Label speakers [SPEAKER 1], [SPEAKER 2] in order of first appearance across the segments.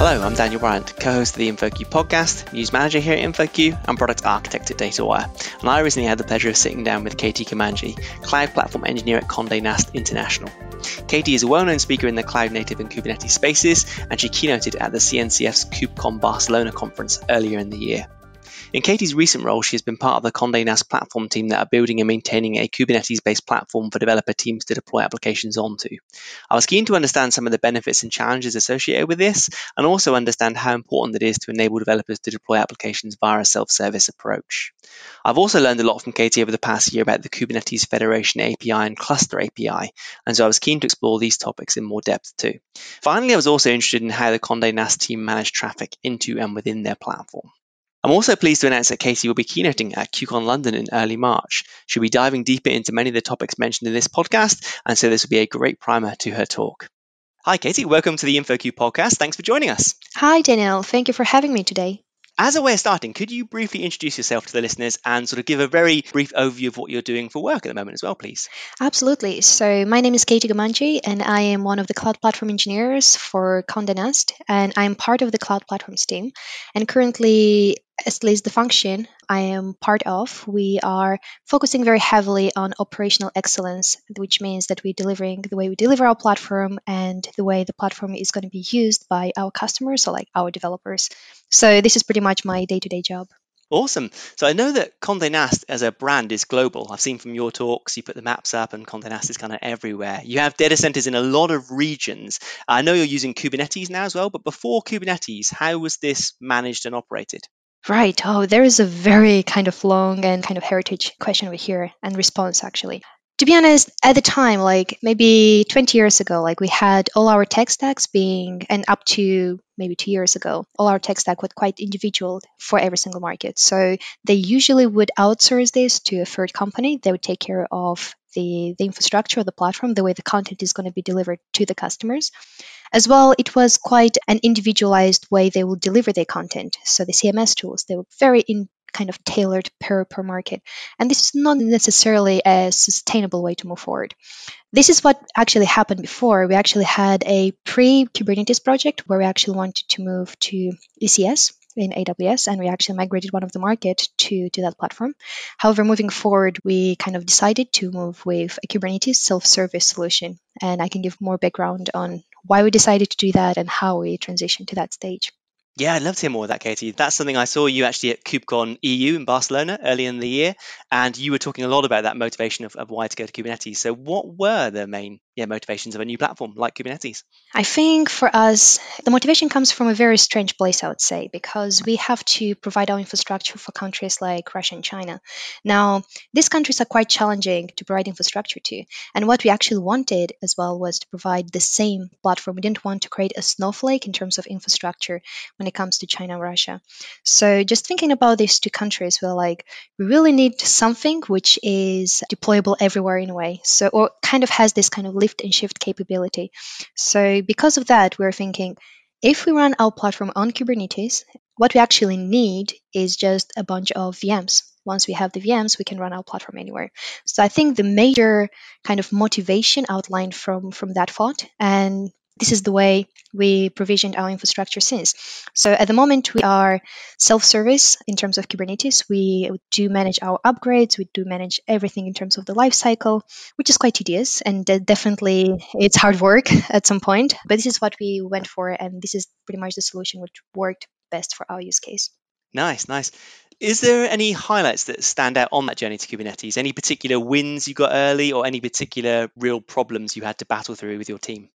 [SPEAKER 1] Hello, I'm Daniel Bryant, co-host of the InfoQ podcast, news manager here at InfoQ, and product architect at DataWire. And I recently had the pleasure of sitting down with Katie Kamanji, cloud platform engineer at Condé Nast International. Katie is a well-known speaker in the cloud native and Kubernetes spaces, and she keynoted at the CNCF's KubeCon Barcelona conference earlier in the year. In Katie's recent role, she has been part of the Condé Nast platform team that are building and maintaining a Kubernetes-based platform for developer teams to deploy applications onto. I was keen to understand some of the benefits and challenges associated with this, and also understand how important it is to enable developers to deploy applications via a self-service approach. I've also learned a lot from Katie over the past year about the Kubernetes Federation API and Cluster API, and so I was keen to explore these topics in more depth too. Finally, I was also interested in how the Condé Nast team manage traffic into and within their platform. I'm also pleased to announce that Katie will be keynoting at KubeCon London in early March. She'll be diving deeper into many of the topics mentioned in this podcast, and so this will be a great primer to her talk. Hi, Katie. Welcome to the InfoQ podcast. Thanks for joining us.
[SPEAKER 2] Hi, Daniel. Thank you for having me today.
[SPEAKER 1] As a way of starting, could you briefly introduce yourself to the listeners and sort of give a very brief overview of what you're doing for work at the moment as well, please?
[SPEAKER 2] Absolutely. So my name is Katie Kamanji, and I am one of the cloud platform engineers for Condé Nast, and I'm part of the cloud platforms team. And currently, at least the function I am part of, we are focusing very heavily on operational excellence, which means that we're delivering the way we deliver our platform and the way the platform is going to be used by our customers, so like our developers. So this is pretty much my day-to-day job.
[SPEAKER 1] Awesome. So I know that Condé Nast as a brand is global. I've seen from your talks, you put the maps up and Condé Nast is kind of everywhere. You have data centers in a lot of regions. I know you're using Kubernetes now as well, but before Kubernetes, how was this managed and operated?
[SPEAKER 2] Right. Oh, there is a very kind of long and kind of heritage question over here and response actually. To be honest, at the time, like maybe 20 years ago, like we had all our tech stacks being, and up to maybe 2 years ago, all our tech stack was quite individual for every single market. So they usually would outsource this to a third company. They would take care of the infrastructure of the platform, the way the content is going to be delivered to the customers. As well, it was quite an individualized way they will deliver their content. So the CMS tools, they were very kind of tailored per market. And this is not necessarily a sustainable way to move forward. This is what actually happened before. We actually had a pre-Kubernetes project where we actually wanted to move to ECS in AWS, and we actually migrated one of the market to that platform. However, moving forward, we kind of decided to move with a Kubernetes self-service solution. And I can give more background on why we decided to do that and how we transitioned to that stage.
[SPEAKER 1] Yeah, I'd love to hear more of that, Katie. That's something I saw you actually at KubeCon EU in Barcelona earlier in the year, and you were talking a lot about that motivation of why to go to Kubernetes. So what were the main motivations of a new platform like Kubernetes?
[SPEAKER 2] I think for us, the motivation comes from a very strange place, I would say, because we have to provide our infrastructure for countries like Russia and China. Now, these countries are quite challenging to provide infrastructure to. And what we actually wanted as well was to provide the same platform. We didn't want to create a snowflake in terms of infrastructure when it comes to China and Russia. So just thinking about these two countries, we're like, we really need something which is deployable everywhere in a way. So, or kind of has this kind of lift and shift capability. So because of that, we're thinking, if we run our platform on Kubernetes, what we actually need is just a bunch of VMs. Once we have the VMs, we can run our platform anywhere. So I think the major kind of motivation outlined from that thought, and this is the way we provisioned our infrastructure since. So at the moment, we are self-service in terms of Kubernetes. We do manage our upgrades. We do manage everything in terms of the life cycle, which is quite tedious, and definitely it's hard work at some point. But this is what we went for, and this is pretty much the solution which worked best for our use case.
[SPEAKER 1] Nice, nice. Is there any highlights that stand out on that journey to Kubernetes? Any particular wins you got early or any particular real problems you had to battle through with your team?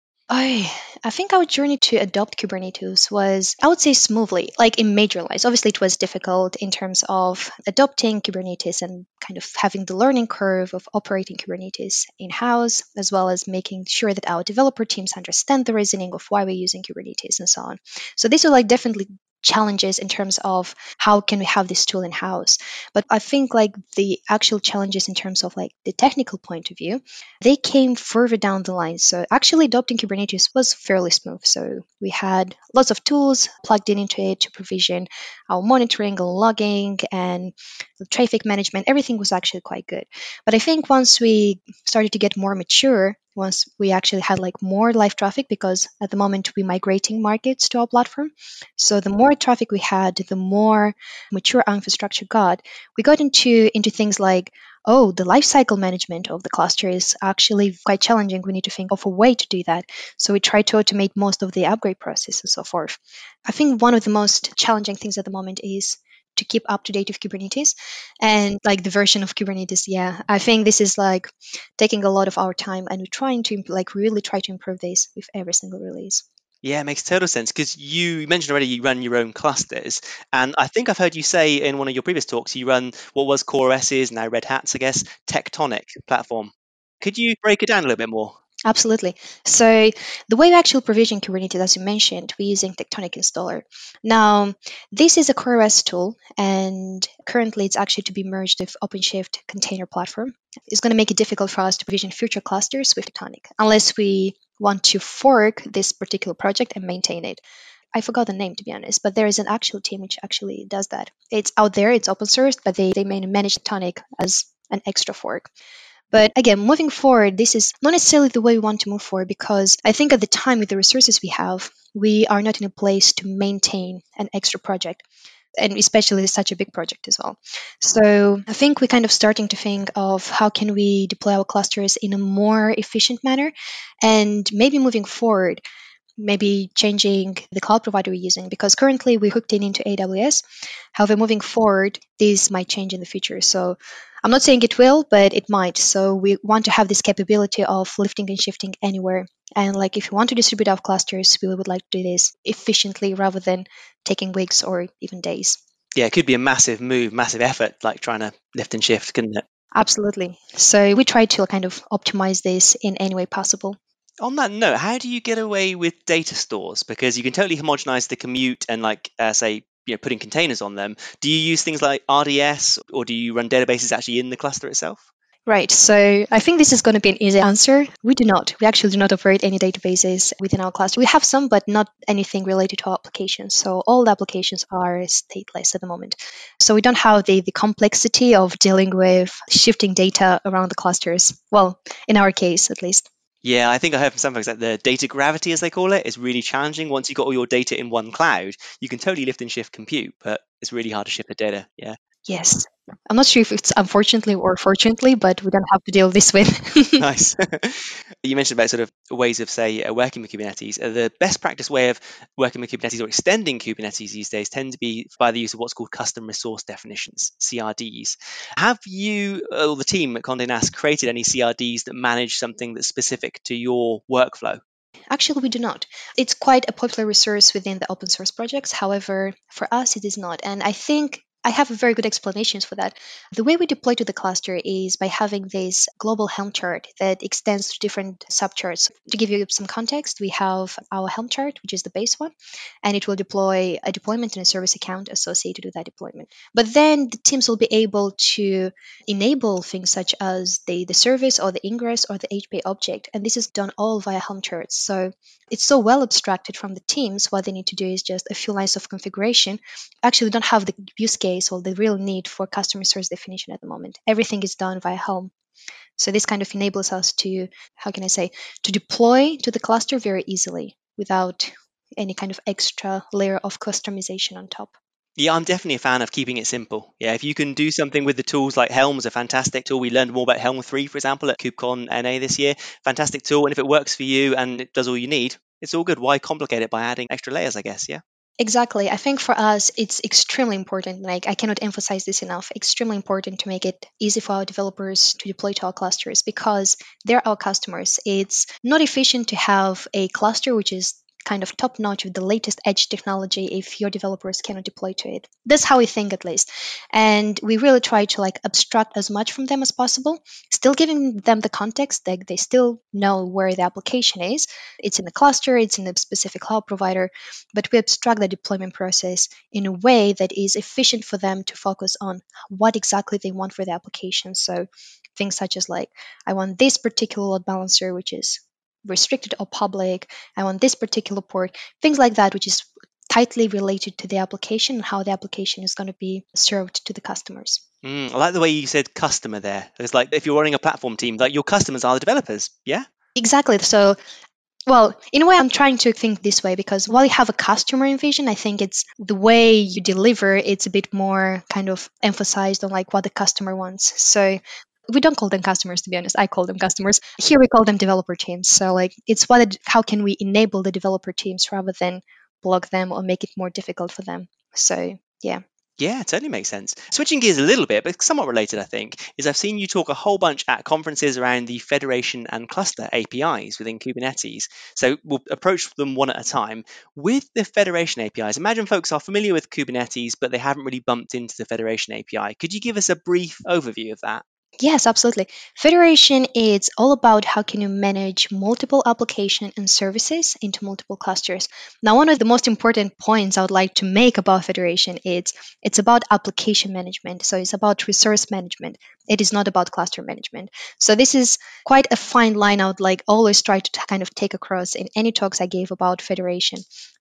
[SPEAKER 2] I think our journey to adopt Kubernetes was, I would say, smoothly, like in major lives. Obviously, it was difficult in terms of adopting Kubernetes and kind of having the learning curve of operating Kubernetes in-house, as well as making sure that our developer teams understand the reasoning of why we're using Kubernetes and so on. So these are like definitely challenges in terms of how can we have this tool in-house. But I think like the actual challenges in terms of like the technical point of view, they came further down the line. So actually adopting Kubernetes was fairly smooth. So we had lots of tools plugged in into it to provision our monitoring, logging, and the traffic management. Everything was actually quite good. But I think once we started to get more mature once we actually had like more live traffic, because at the moment we're migrating markets to our platform. So the more traffic we had, the more mature our infrastructure got. We got into things like, oh, the lifecycle management of the cluster is actually quite challenging. We need to think of a way to do that. So we try to automate most of the upgrade process and so forth. I think one of the most challenging things at the moment is to keep up to date with Kubernetes and like the version of Kubernetes. Yeah, I think this is like taking a lot of our time, and we're trying to like really try to improve this with every single release.
[SPEAKER 1] Yeah, it makes total sense because you mentioned already you run your own clusters. And I think I've heard you say in one of your previous talks, you run what was CoreOS's, now Red Hat's, I guess, Tectonic platform. Could you break it down a little bit more?
[SPEAKER 2] Absolutely. So the way we actually provision Kubernetes, as you mentioned, we're using Tectonic Installer. Now, this is a CoreOS tool, and currently it's actually to be merged with OpenShift container platform. It's going to make it difficult for us to provision future clusters with Tectonic, unless we want to fork this particular project and maintain it. I forgot the name, to be honest, but there is an actual team which actually does that. It's out there, it's open source, but they manage Tectonic as an extra fork. But again, moving forward, this is not necessarily the way we want to move forward, because I think at the time, with the resources we have, we are not in a place to maintain an extra project, and especially such a big project as well. So I think we're kind of starting to think of how can we deploy our clusters in a more efficient manner, and maybe moving forward, maybe changing the cloud provider we're using, because currently we're hooked in into AWS. However, moving forward, this might change in the future. So I'm not saying it will, but it might. So we want to have this capability of lifting and shifting anywhere. And like if you want to distribute our clusters, we would like to do this efficiently rather than taking weeks or even days.
[SPEAKER 1] Yeah, it could be a massive move, massive effort, like trying to lift and shift, couldn't it?
[SPEAKER 2] Absolutely. So we try to kind of optimize this in any way possible.
[SPEAKER 1] On that note, how do you get away with data stores? Because you can totally homogenize the commute and, like, say, putting containers on them. Do you use things like RDS, or do you run databases actually in the cluster itself?
[SPEAKER 2] Right. So I think this is going to be an easy answer. We do not. We actually do not operate any databases within our cluster. We have some, but not anything related to our applications. So all the applications are stateless at the moment. So we don't have the complexity of dealing with shifting data around the clusters. Well, in our case, at least.
[SPEAKER 1] Yeah, I think I heard from some folks that the data gravity, as they call it, is really challenging. Once you've got all your data in one cloud, you can totally lift and shift compute, but it's really hard to shift the data. Yeah.
[SPEAKER 2] Yes. I'm not sure if it's unfortunately or fortunately, but we don't have to deal this with.
[SPEAKER 1] Nice. You mentioned about sort of ways of, say, working with Kubernetes. The best practice way of working with Kubernetes or extending Kubernetes these days tend to be by the use of what's called custom resource definitions, CRDs. Have you or the team at Condé Nast created any CRDs that manage something that's specific to your workflow?
[SPEAKER 2] Actually, we do not. It's quite a popular resource within the open source projects. However, for us, it is not. And I think I have very good explanations for that. The way we deploy to the cluster is by having this global Helm chart that extends to different subcharts. To give you some context, we have our Helm chart, which is the base one, and it will deploy a deployment and a service account associated with that deployment. But then the teams will be able to enable things such as the service or the ingress or the HPA object. And this is done all via Helm charts. So it's so well abstracted from the teams. What they need to do is just a few lines of configuration. Actually, don't have the use case or the real need for customer source definition at the moment. Everything is done via Helm. So this kind of enables us to, how can I say, to deploy to the cluster very easily without any kind of extra layer of customization on top.
[SPEAKER 1] Yeah, I'm definitely a fan of keeping it simple. Yeah, if you can do something with the tools, like Helm's a fantastic tool. We learned more about Helm 3, for example, at KubeCon NA this year. Fantastic tool. And if it works for you and it does all you need, it's all good. Why complicate it by adding extra layers, I guess? Yeah.
[SPEAKER 2] Exactly. I think for us, it's extremely important. Like, I cannot emphasize this enough. Extremely important to make it easy for our developers to deploy to our clusters, because they're our customers. It's not efficient to have a cluster which is kind of top notch with the latest edge technology if your developers cannot deploy to it. That's how we think, at least. And we really try to like abstract as much from them as possible, still giving them the context that they still know where the application is. It's in the cluster, it's in a specific cloud provider, but we abstract the deployment process in a way that is efficient for them to focus on what exactly they want for the application. So things such as like, I want this particular load balancer, which is restricted or public. I want this particular port, things like that, which is tightly related to the application and how the application is going to be served to the customers.
[SPEAKER 1] I like the way you said customer there. It's like if you're running a platform team, like your customers are the developers. Yeah.
[SPEAKER 2] Exactly. So, well, in a way, I'm trying to think this way because while you have a customer in vision, I think it's the way you deliver, it's a bit more kind of emphasized on like what the customer wants. So we don't call them customers, to be honest. I call them customers. Here we call them developer teams. So like it's how can we enable the developer teams rather than block them or make it more difficult for them. So yeah.
[SPEAKER 1] Yeah, totally makes sense. Switching gears a little bit, but somewhat related, I think, is I've seen you talk a whole bunch at conferences around the federation and cluster APIs within Kubernetes. So we'll approach them one at a time. With the federation APIs, imagine folks are familiar with Kubernetes, but they haven't really bumped into the federation API. Could you give us a brief overview of that?
[SPEAKER 2] Yes, absolutely. Federation is all about how can you manage multiple application and services into multiple clusters. Now, one of the most important points I would like to make about federation is it's about application management. So it's about resource management. It is not about cluster management. So this is quite a fine line I would like always try to kind of take across in any talks I gave about federation.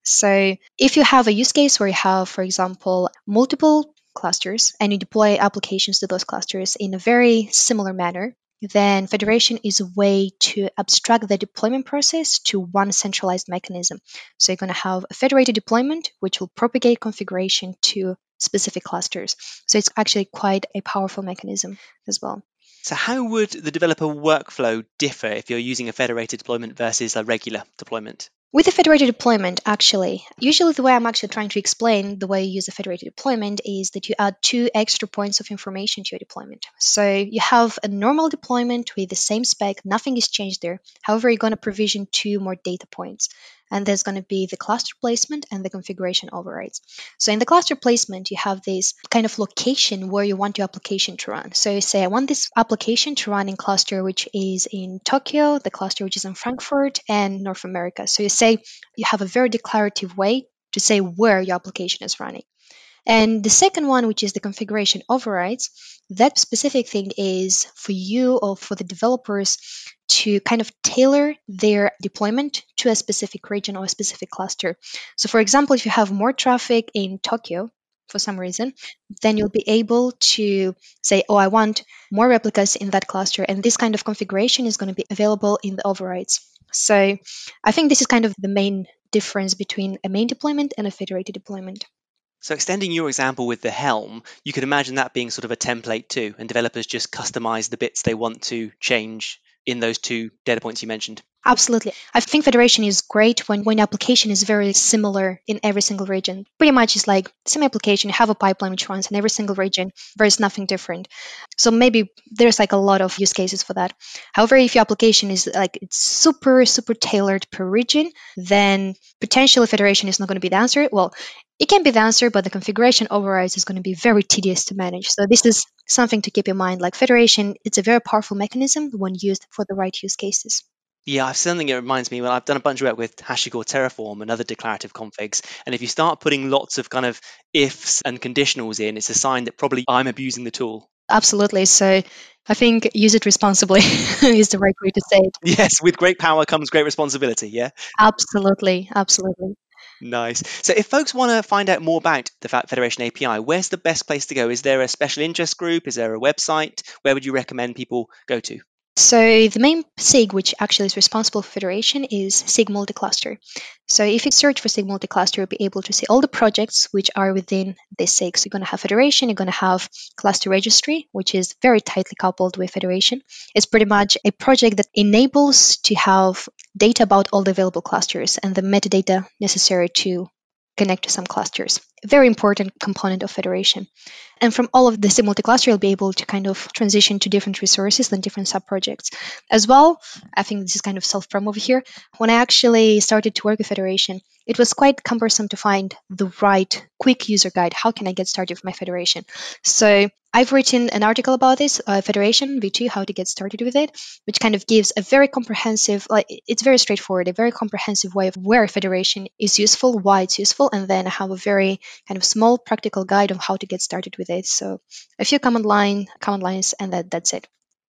[SPEAKER 2] So if you have a use case where you have, for example, multiple clusters and you deploy applications to those clusters in a very similar manner, then federation is a way to abstract the deployment process to one centralized mechanism. So you're going to have a federated deployment, which will propagate configuration to specific clusters. So it's actually quite a powerful mechanism as well.
[SPEAKER 1] So, how would the developer workflow differ if you're using a federated deployment versus a regular deployment?
[SPEAKER 2] With a federated deployment, actually, usually the way I'm actually trying to explain the way you use a federated deployment is that you add two extra points of information to your deployment. So you have a normal deployment with the same spec, nothing is changed there. However, you're going to provision two more data points. And there's going to be the cluster placement and the configuration overrides. So in the cluster placement, you have this kind of location where you want your application to run. So you say, I want this application to run in cluster which is in Tokyo, the cluster which is in Frankfurt, and North America. So you say you have a very declarative way to say where your application is running. And the second one, which is the configuration overrides, that specific thing is for you or for the developers to kind of tailor their deployment to a specific region or a specific cluster. So, for example, if you have more traffic in Tokyo for some reason, then you'll be able to say, oh, I want more replicas in that cluster. And this kind of configuration is going to be available in the overrides. So, I think this is kind of the main difference between a main deployment and a federated deployment.
[SPEAKER 1] So, extending your example with the Helm, you could imagine that being sort of a template too, and developers just customize the bits they want to change in those two data points you mentioned.
[SPEAKER 2] Absolutely. I think federation is great when application is very similar in every single region. Pretty much it's like same application, you have a pipeline which runs in every single region. There's nothing different. So maybe there's like a lot of use cases for that. However, if your application is like it's super, super tailored per region, then potentially federation is not going to be the answer. Well, it can be the answer, but the configuration overrides is going to be very tedious to manage. So this is something to keep in mind. Like federation, it's a very powerful mechanism when used for the right use cases.
[SPEAKER 1] Yeah, I've something it reminds me. Well, I've done a bunch of work with HashiCorp Terraform and other declarative configs. And if you start putting lots of kind of ifs and conditionals in, it's a sign that probably I'm abusing the tool.
[SPEAKER 2] Absolutely. So I think use it responsibly is the right way to say it.
[SPEAKER 1] Yes, with great power comes great responsibility. Yeah.
[SPEAKER 2] Absolutely. Absolutely.
[SPEAKER 1] Nice. So, if folks want to find out more about the Federation API, where's the best place to go? Is there a special interest group? Is there a website? Where would you recommend people go to?
[SPEAKER 2] So the main SIG, which actually is responsible for federation, is SIG multi-cluster. So if you search for SIG multi-cluster, you'll be able to see all the projects which are within this SIG. So you're going to have federation, you're going to have cluster registry, which is very tightly coupled with federation. It's pretty much a project that enables to have data about all the available clusters and the metadata necessary to connect to some clusters. A very important component of federation. And from all of the SIG multi-cluster, you'll be able to kind of transition to different resources and different sub-projects. As well, I think this is kind of self-promo over here. When I actually started to work with federation, it was quite cumbersome to find the right quick user guide. How can I get started with my federation? So I've written an article about this, Federation V2, how to get started with it, which kind of gives a very comprehensive, like it's very straightforward, a very comprehensive way of where federation is useful, why it's useful, and then I have a very kind of small practical guide of how to get started with it. So a few command lines, and that's it.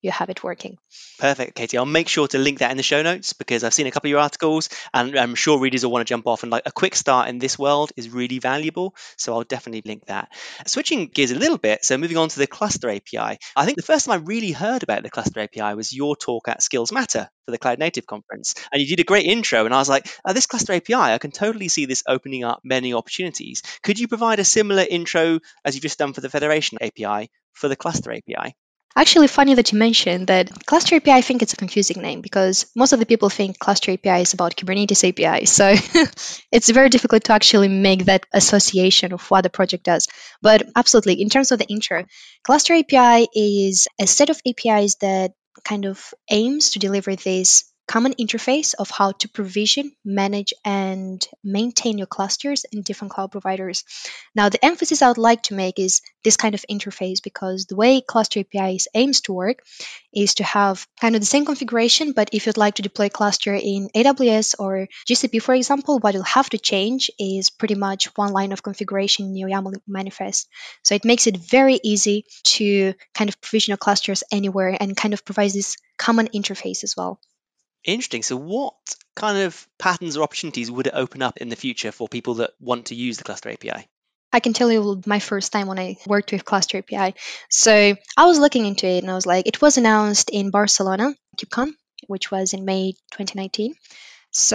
[SPEAKER 2] you have it working.
[SPEAKER 1] Perfect, Katie. I'll make sure to link that in the show notes because I've seen a couple of your articles and I'm sure readers will want to jump off, and like a quick start in this world is really valuable. So I'll definitely link that. Switching gears a little bit, so moving on to the Cluster API. I think the first time I really heard about the Cluster API was your talk at Skills Matter for the Cloud Native conference. And you did a great intro and I was like, this Cluster API, I can totally see this opening up many opportunities. Could you provide a similar intro as you've just done for the Federation API for the Cluster API?
[SPEAKER 2] Actually, funny that you mentioned that Cluster API. I think it's a confusing name because most of the people think Cluster API is about Kubernetes API. So it's very difficult to actually make that association of what the project does. But absolutely, in terms of the intro, Cluster API is a set of APIs that kind of aims to deliver this common interface of how to provision, manage, and maintain your clusters in different cloud providers. Now, the emphasis I would like to make is this kind of interface because the way Cluster APIs aims to work is to have kind of the same configuration, but if you'd like to deploy cluster in AWS or GCP, for example, what you'll have to change is pretty much one line of configuration in your YAML manifest. So it makes it very easy to kind of provision your clusters anywhere and kind of provides this common interface as well.
[SPEAKER 1] Interesting. So, what kind of patterns or opportunities would it open up in the future for people that want to use the Cluster API?
[SPEAKER 2] I can tell you my first time when I worked with Cluster API. So I was looking into it and I was like, it was announced in Barcelona, KubeCon, which was in May 2019. So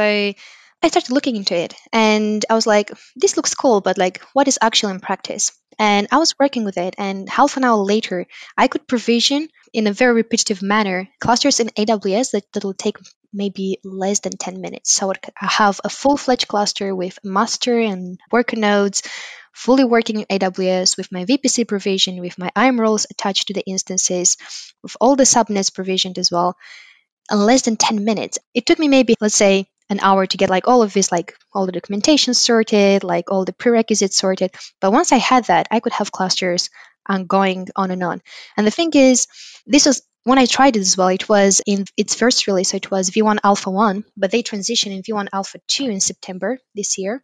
[SPEAKER 2] I started looking into it and I was like, this looks cool, but like, what is actually in practice? And I was working with it, and half an hour later, I could provision in a very repetitive manner clusters in AWS that will take maybe less than 10 minutes. So I have a full-fledged cluster with master and worker nodes, fully working in AWS with my VPC provision, with my IAM roles attached to the instances, with all the subnets provisioned as well, in less than 10 minutes. It took me maybe, let's say, an hour to get like all of this, like all the documentation sorted, like all the prerequisites sorted. But once I had that, I could have clusters going on and on. And the thing is, this was when I tried it as well, it was in its first release, so it was V1 Alpha 1, but they transitioned in V1 Alpha 2 in September this year.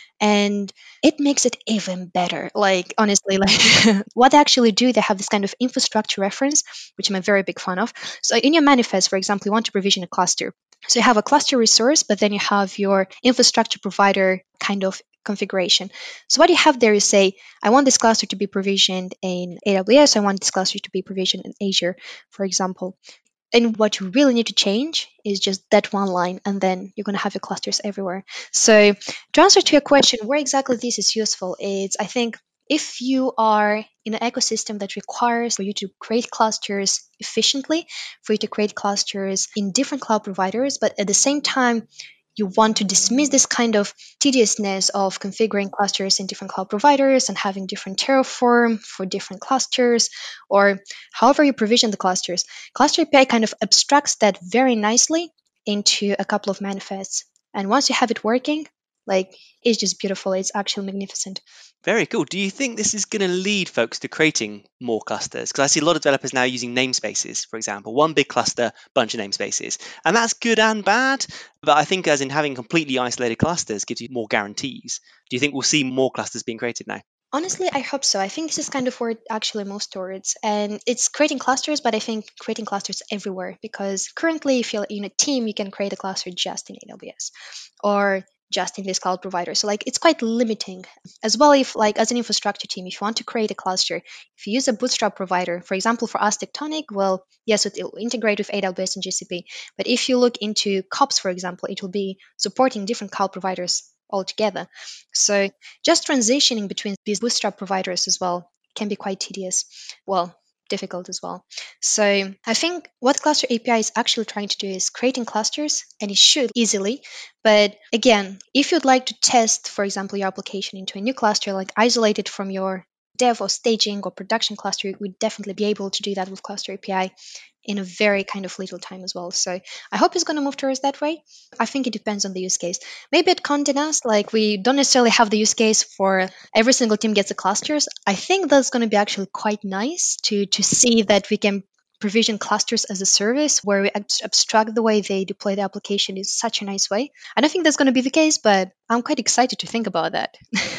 [SPEAKER 2] And it makes it even better. Like, honestly, like what they actually do, they have this kind of infrastructure reference, which I'm a very big fan of. So in your manifest, for example, you want to provision a cluster. So you have a cluster resource, but then you have your infrastructure provider kind of configuration. So what you have there is say, I want this cluster to be provisioned in AWS. I want this cluster to be provisioned in Azure, for example. And what you really need to change is just that one line, and then you're going to have your clusters everywhere. So to answer to your question, where exactly this is useful is, I think, if you are in an ecosystem that requires for you to create clusters efficiently, for you to create clusters in different cloud providers, but at the same time, you want to dismiss this kind of tediousness of configuring clusters in different cloud providers and having different Terraform for different clusters, or however you provision the clusters. Cluster API kind of abstracts that very nicely into a couple of manifests. And once you have it working, like, it's just beautiful. It's actually magnificent.
[SPEAKER 1] Very cool. Do you think this is going to lead folks to creating more clusters? Because I see a lot of developers now using namespaces, for example, one big cluster, bunch of namespaces. And that's good and bad. But I think as in having completely isolated clusters gives you more guarantees. Do you think we'll see more clusters being created now?
[SPEAKER 2] Honestly, I hope so. I think this is kind of where it actually moves towards. And it's creating clusters, but I think creating clusters everywhere. Because currently, if you're in a team, you can create a cluster just in AWS or just in this cloud provider. So like it's quite limiting. As well, if like as an infrastructure team, if you want to create a cluster, if you use a bootstrap provider, for example, for us Tectonic, well, yes, it will integrate with AWS and GCP. But if you look into COPS, for example, it will be supporting different cloud providers altogether. So just transitioning between these bootstrap providers as well can be quite tedious. Well, difficult as well. So I think what Cluster API is actually trying to do is creating clusters, and it should easily. But again, if you'd like to test, for example, your application into a new cluster, like isolated from your dev or staging or production cluster, you would definitely be able to do that with Cluster API in a very kind of little time as well. So I hope it's going to move towards that way. I think it depends on the use case. Maybe at Condé Nast, like we don't necessarily have the use case for every single team gets the clusters. I think that's going to be actually quite nice to see that we can provision clusters as a service where we abstract the way they deploy the application in such a nice way. I don't think that's going to be the case, but I'm quite excited to think about that.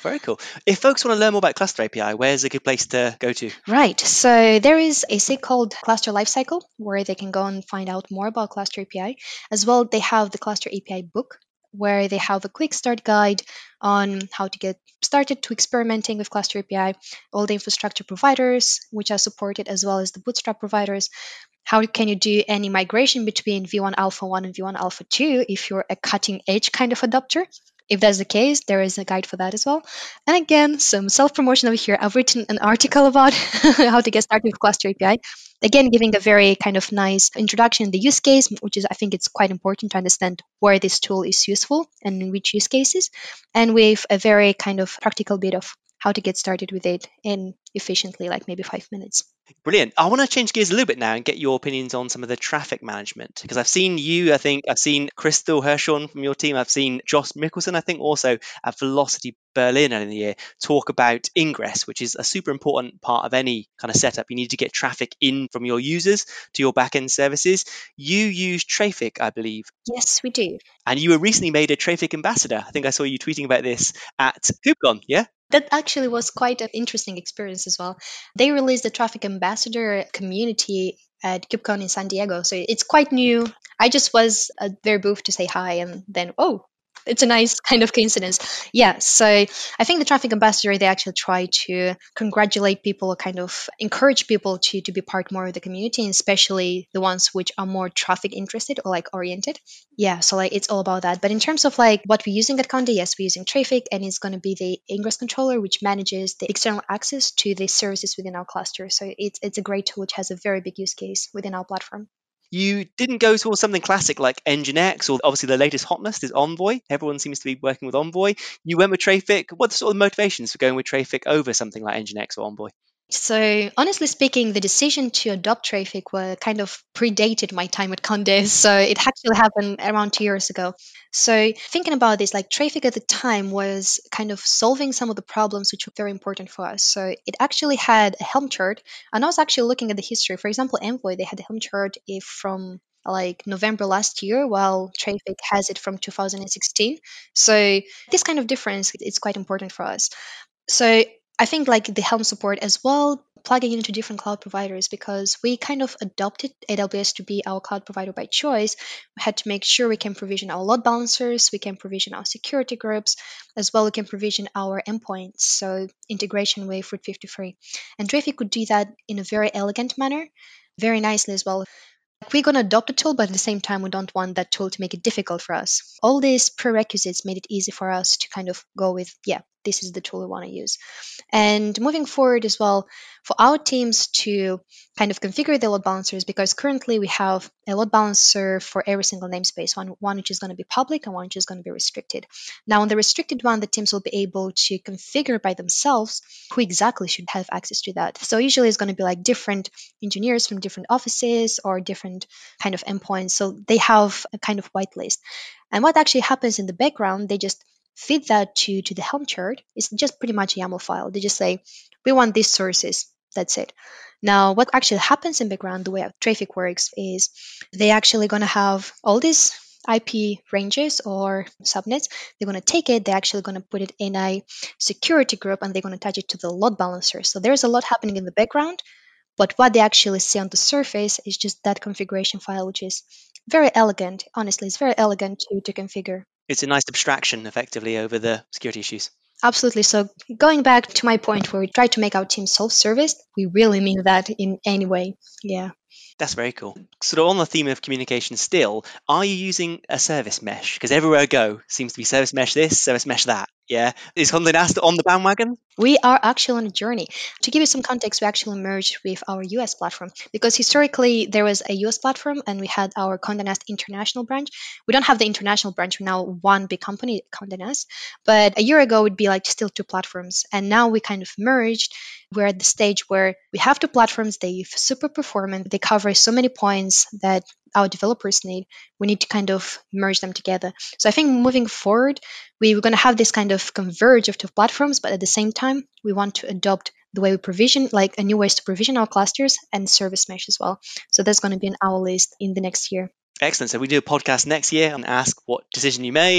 [SPEAKER 1] Very cool. If folks want to learn more about Cluster API, where's a good place to go to?
[SPEAKER 2] Right. So there is a SIG called Cluster Lifecycle where they can go and find out more about Cluster API. As well, they have the Cluster API book where they have a quick start guide on how to get started to experimenting with Cluster API, all the infrastructure providers which are supported, as well as the Bootstrap providers. How can you do any migration between V1 Alpha 1 and V1 Alpha 2 if you're a cutting edge kind of adopter? If that's the case, there is a guide for that as well. And again, some self promotion over here. I've written an article about how to get started with Cluster API. Again, giving a very kind of nice introduction in the use case, which is, I think, it's quite important to understand where this tool is useful and in which use cases, and with a very kind of practical bit of how to get started with it in efficiently, like maybe 5 minutes.
[SPEAKER 1] Brilliant. I want to change gears a little bit now and get your opinions on some of the traffic management, because I've seen you, I think I've seen Crystal Hershon from your team. I've seen Josh Mickelson, I think also at Velocity Berlin earlier in the year, talk about ingress, which is a super important part of any kind of setup. You need to get traffic in from your users to your backend services. You use Traefik, I believe.
[SPEAKER 2] Yes, we do.
[SPEAKER 1] And you were recently made a Traefik ambassador. I think I saw you tweeting about this at KubeCon, yeah?
[SPEAKER 2] That actually was quite an interesting experience as well. They released the Traffic Ambassador community at KubeCon in San Diego, so it's quite new. I just was at their booth to say hi, and then, oh, it's a nice kind of coincidence. Yeah, so I think the Traffic Ambassador, they actually try to congratulate people, or kind of encourage people to be part more of the community, and especially the ones which are more traffic interested or like oriented. Yeah, so like it's all about that. But in terms of like what we're using at Conda, yes, we're using Traefik, and it's going to be the ingress controller which manages the external access to the services within our cluster. So it's a great tool which has a very big use case within our platform.
[SPEAKER 1] You didn't go towards something classic like Nginx, or obviously the latest hotness is Envoy. Everyone seems to be working with Envoy. You went with Traefik. What are sort of motivations for going with Traefik over something like Nginx or Envoy?
[SPEAKER 2] So honestly speaking, the decision to adopt Traefik kind of predated my time at Conde. So it actually happened around 2 years ago. So thinking about this, like Traefik at the time was kind of solving some of the problems which were very important for us. So it actually had a Helm chart. And I was actually looking at the history. For example, Envoy, they had a Helm chart if from like November last year, while Traefik has it from 2016. So this kind of difference is quite important for us. So I think like the Helm support as well, plugging into different cloud providers, because we kind of adopted AWS to be our cloud provider by choice. We had to make sure we can provision our load balancers, we can provision our security groups, as well we can provision our endpoints, so integration with Route 53. And Traefik could do that in a very elegant manner, very nicely as well. We're going to adopt a tool, but at the same time, we don't want that tool to make it difficult for us. All these prerequisites made it easy for us to kind of go with, yeah, this is the tool we want to use. And moving forward as well, for our teams to kind of configure the load balancers, because currently we have a load balancer for every single namespace, one which is going to be public and one which is going to be restricted. Now, on the restricted one, the teams will be able to configure by themselves who exactly should have access to that. So usually it's going to be like different engineers from different offices or different kind of endpoints. So they have a kind of whitelist. And what actually happens in the background, they just feed that to the Helm chart. It's just pretty much a YAML file. They just say, we want these sources. That's it. Now, what actually happens in background, the way Traefik works, is they actually going to have all these IP ranges or subnets. They're going to take it, they're actually going to put it in a security group, and they're going to attach it to the load balancer. So there's a lot happening in the background, but what they actually see on the surface is just that configuration file, which is very elegant. Honestly, it's very elegant to configure.
[SPEAKER 1] It's a nice abstraction, effectively, over the security issues.
[SPEAKER 2] Absolutely. So going back to my point where we try to make our team self-service, we really mean that in any way. Yeah.
[SPEAKER 1] That's very cool. Sort of on the theme of communication still, are you using a service mesh? Because everywhere I go seems to be service mesh this, service mesh that. Yeah. Is Condé Nast on the bandwagon?
[SPEAKER 2] We are actually on a journey. To give you some context, we actually merged with our US platform, because historically there was a US platform and we had our Condé Nast international branch. We don't have the international branch. We're now one big company, Condé Nast. But a year ago, it would be like still two platforms. And now we kind of merged. We're at the stage where we have two platforms. They're super performant. They cover so many points that our developers need. We need to kind of merge them together. So I think moving forward, we're going to have this kind of converge of two platforms, but at the same time, we want to adopt the way we provision, like a new ways to provision our clusters and service mesh as well. So that's going to be on our list in the next year.
[SPEAKER 1] Excellent. So we do a podcast next year and ask what decision you made.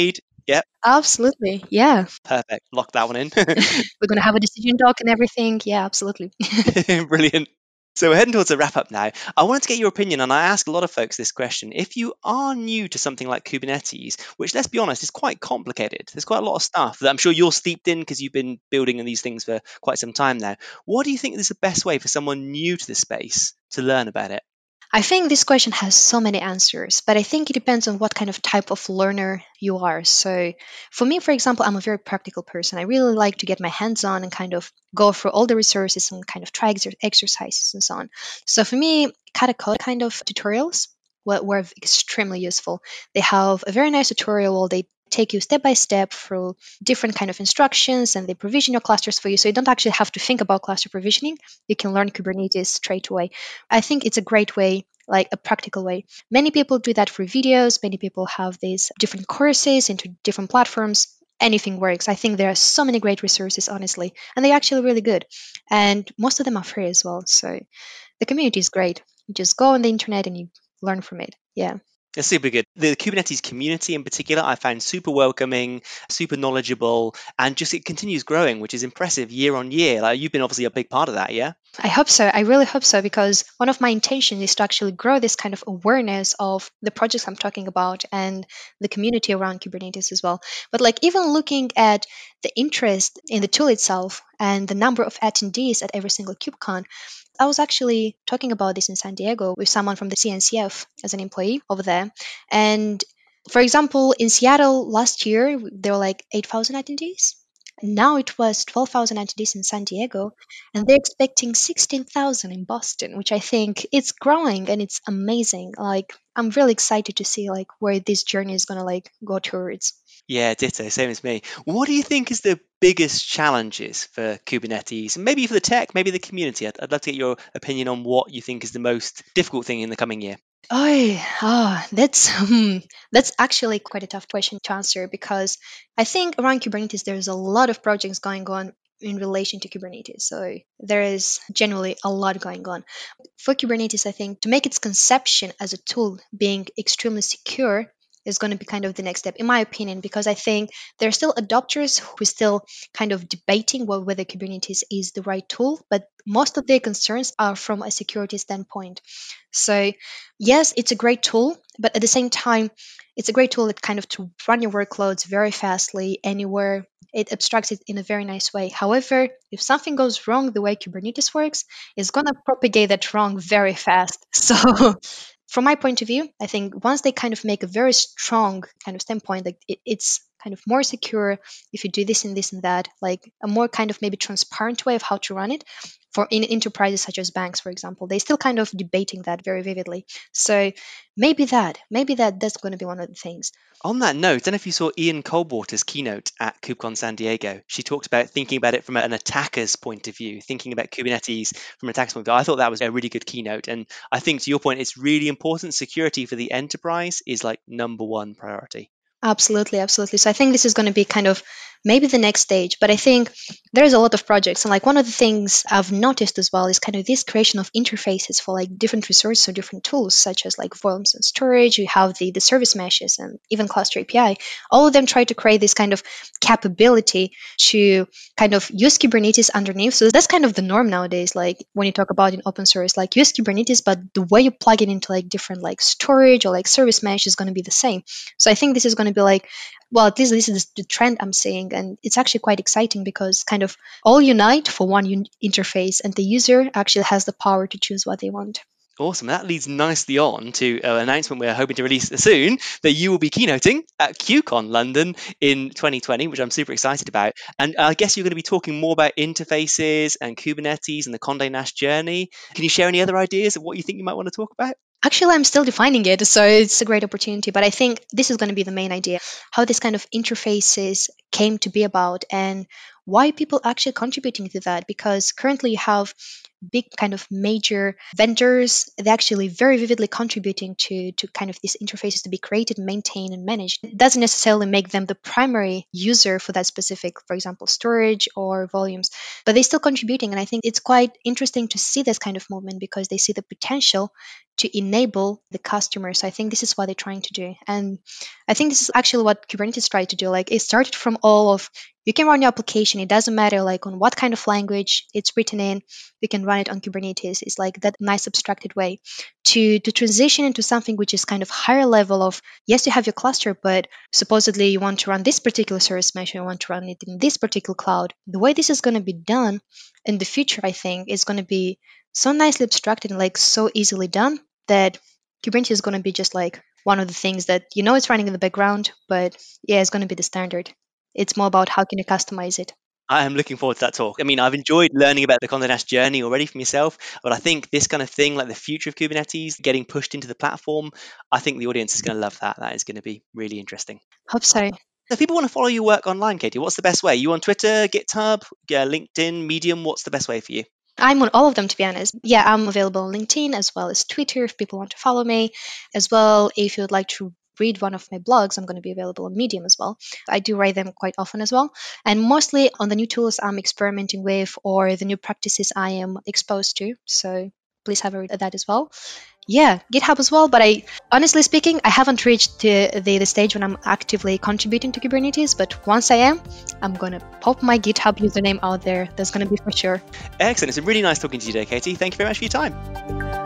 [SPEAKER 1] Yep,
[SPEAKER 2] Absolutely. Yeah.
[SPEAKER 1] perfect. Lock that one in.
[SPEAKER 2] We're going to have a decision doc and everything. Yeah, absolutely.
[SPEAKER 1] Brilliant. So we're heading towards a wrap up now. I wanted to get your opinion, and I ask a lot of folks this question. If you are new to something like Kubernetes, which let's be honest is quite complicated, there's quite a lot of stuff that I'm sure you're steeped in because you've been building these things for quite some time now. What do you think is the best way for someone new to the space to learn about it?
[SPEAKER 2] I think this question has so many answers, but I think it depends on what kind of type of learner you are. So, for me, for example, I'm a very practical person. I really like to get my hands on and kind of go through all the resources and kind of try exercises and so on. So, for me, Kata Code kind of tutorials were extremely useful. They have a very nice tutorial where they take you step by step through different kind of instructions and they provision your clusters for you, so you don't actually have to think about cluster provisioning. You can learn Kubernetes straight away. I think it's a great way, like a practical way. Many people do that through videos. Many people have these different courses into different platforms. Anything works. I think there are so many great resources, honestly, and they're actually really good. And most of them are free as well. So the community is great. You just go on the internet and you learn from it. Yeah.
[SPEAKER 1] It's super good. The Kubernetes community in particular, I found super welcoming, super knowledgeable, and just it continues growing, which is impressive year on year. Like you've been obviously a big part of that, yeah?
[SPEAKER 2] I hope so. I really hope so because one of my intentions is to actually grow this kind of awareness of the projects I'm talking about and the community around Kubernetes as well. But like even looking at the interest in the tool itself and the number of attendees at every single KubeCon, I was actually talking about this in San Diego with someone from the CNCF as an employee over there. And for example, in Seattle last year, there were like 8,000 attendees. Now it was 12,000 attendees in San Diego, and they're expecting 16,000 in Boston, which I think it's growing and it's amazing. Like I'm really excited to see like where this journey is gonna like go towards.
[SPEAKER 1] Yeah, ditto, same as me. What do you think is the biggest challenges for Kubernetes? Maybe for the tech, maybe the community. I'd love to get your opinion on what you think is the most difficult thing in the coming year.
[SPEAKER 2] That's that's actually quite a tough question to answer because I think around Kubernetes there's a lot of projects going on in relation to Kubernetes. So there is generally a lot going on. For Kubernetes, I think to make its conception as a tool being extremely secure is going to be kind of the next step, in my opinion, because I think there are still adopters who are still kind of debating whether Kubernetes is the right tool, but most of their concerns are from a security standpoint. So, yes, it's a great tool, but at the same time, it's a great tool that kind of to run your workloads very fastly anywhere. It abstracts it in a very nice way. However, if something goes wrong the way Kubernetes works, it's going to propagate that wrong very fast. So, from my point of view, I think once they kind of make a very strong kind of standpoint, like it's kind of more secure if you do this and this and that, like a more kind of maybe transparent way of how to run it. For in enterprises such as banks, for example, they still kind of debating that very vividly. So maybe that's going to be one of the things.
[SPEAKER 1] On that note, I don't know if you saw Ian Coldwater's keynote at KubeCon San Diego. She talked about thinking about it from an attacker's point of view, thinking about Kubernetes from an attacker's point of view. I thought that was a really good keynote. And I think to your point, it's really important. Security for the enterprise is like number one priority.
[SPEAKER 2] Absolutely, absolutely. So I think this is going to be kind of maybe the next stage, but I think there's a lot of projects. And like one of the things I've noticed as well is kind of this creation of interfaces for like different resources or different tools, such as like volumes and storage. You have the service meshes and even cluster API. All of them try to create this kind of capability to kind of use Kubernetes underneath. So that's kind of the norm nowadays. Like when you talk about in open source, like use Kubernetes, but the way you plug it into like different like storage or like service mesh is going to be the same. So I think this is going to be like, well, at least this is the trend I'm seeing, and it's actually quite exciting because kind of all unite for one interface, and the user actually has the power to choose what they want.
[SPEAKER 1] Awesome. That leads nicely on to an announcement we're hoping to release soon that you will be keynoting at QCon London in 2020, which I'm super excited about. And I guess you're going to be talking more about interfaces and Kubernetes and the Condé Nast journey. Can you share any other ideas of what you think you might want to talk about?
[SPEAKER 2] Actually, I'm still defining it, so it's a great opportunity. But I think this is going to be the main idea: how this kind of interfaces came to be about and why people actually contributing to that. Because currently you have big kind of major vendors, they're actually very vividly contributing to kind of these interfaces to be created, maintained, and managed. It doesn't necessarily make them the primary user for that specific, for example, storage or volumes, but they're still contributing. And I think it's quite interesting to see this kind of movement because they see the potential to enable the customers. So I think this is what they're trying to do. And I think this is actually what Kubernetes tried to do. Like it started from all of, you can run your application, it doesn't matter like on what kind of language it's written in, you can run it on Kubernetes. It's like that nice abstracted way to transition into something which is kind of higher level of, yes, you have your cluster, but supposedly you want to run this particular service mesh, you want to run it in this particular cloud. The way this is going to be done in the future, I think, is going to be so nicely abstracted and like so easily done that Kubernetes is going to be just like one of the things that it's running in the background, but yeah, it's going to be the standard. It's more about how can you customize it.
[SPEAKER 1] I am looking forward to that talk. I mean, I've enjoyed learning about the Condé Nast journey already from yourself, but I think this kind of thing, like the future of Kubernetes, getting pushed into the platform, I think the audience is going to love that. That is going to be really interesting.
[SPEAKER 2] Hope so.
[SPEAKER 1] If people want to follow your work online, Katie, what's the best way? You on Twitter, GitHub, LinkedIn, Medium? What's the best way for you?
[SPEAKER 2] I'm on all of them, to be honest. Yeah, I'm available on LinkedIn as well as Twitter if people want to follow me. As well, if you would like to read one of my blogs, I'm going to be available on Medium as well. I do write them quite often as well. And mostly on the new tools I'm experimenting with or the new practices I am exposed to. So please have a read at that as well. Yeah, GitHub as well. But honestly speaking, I haven't reached the stage when I'm actively contributing to Kubernetes. But once I am, I'm going to pop my GitHub username out there. That's going to be for sure.
[SPEAKER 1] Excellent. It's been really nice talking to you today, Katie. Thank you very much for your time.